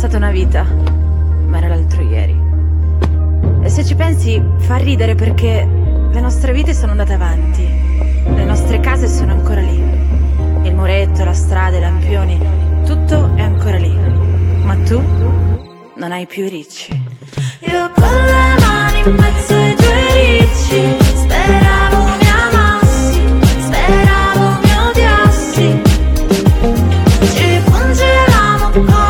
passata una vita, ma era l'altro ieri. E se ci pensi fa ridere perché le nostre vite sono andate avanti, le nostre case sono ancora lì, il muretto, la strada, i lampioni, tutto è ancora lì, ma tu non hai più i ricci. Io con le mani in mezzo ai tuoi ricci, speravo mi amassi, speravo mi odiassi, ci fungevamo con